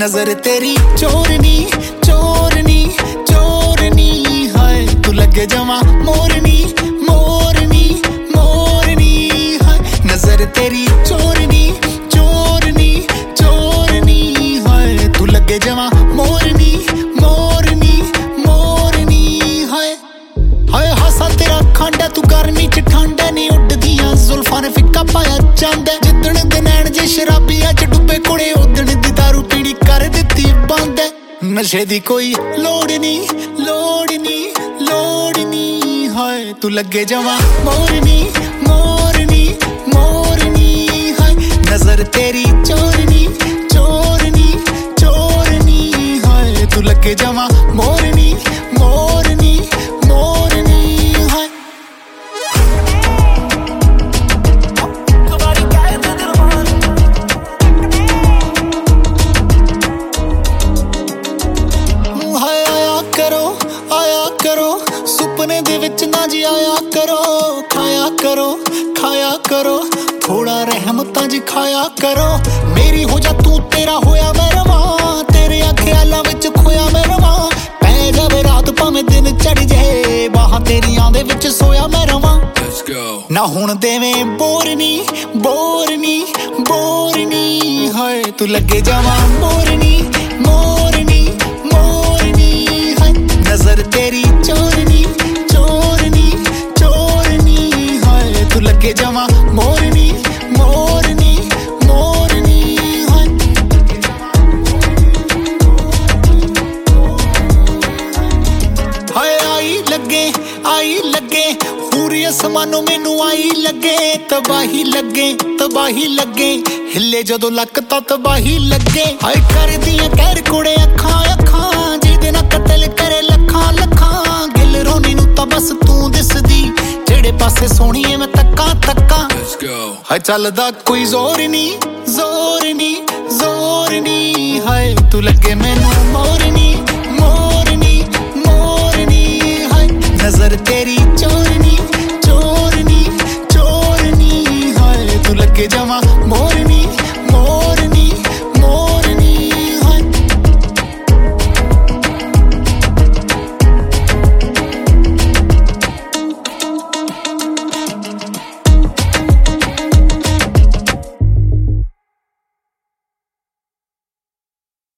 नजर तेरी चोरनी चोरनी चोरनी हाय तू लगे जमा मोरनी मोरनी मोरनी हाय नजर तेरी चोरनी चोरनी चोरनी हाय तू लगे जमा मोरनी मोरनी मोरनी हाय हाय हासा तेरा खांडा तू गर्मी च ठंडा नहीं उड़दियां जुल्फां ने फिक्का पाया चांदा जिद्दण दे नैन जे शराबियां च डुब्बे कुड़े उदण दी दारू पीनी कर दित्ती बंद नशे दी कोई लोड़ नहीं लोड़ नहीं लोड़ नहीं हाय तू लगे जमा मोरनी मोरनी मोरनी हाय नजर तेरी चोरनी चोरनी चोरनी हाय तू लगे जमा मोरनी मोरनी मोरनी हाय सुपने दे विच ना जी आया करो खाया करो थोड़ा रहमतां जी खाया करो मेरी हो जा तू तेरा होया मैं रवां तेरे ख्यालां विच खोया मैं रवां पै जावे रात भावें दिन चढ़ जाए बाहां तेरियां दे विच सोया मैं रवां ना हुण देवें बोरनी बोरनी बोरनी हाय तू लगे जावां मोरनी मोरनी मोरनी हाय नजर तेरी चोरनी चोरनी चोरनी हाय तू लगे जावा मोरनी मोरनी मोरनी हाय हाय आई लगे पूरी असमानों मैनू आई लगे तबाही लगे हिले जदों लक तां तबाही लगे हाय कर दियां कहर कुड़े अखां अखां जिहदे नाल कतल करे लखां लखां गिल रोनी नू तां बस तू दिसदी जेड़े पासे सोहणी ऐ मैं तक्कां तक्कां हाय चलदा कोई जोर नी जोर नी जोर नी हाय तू लगे मैनू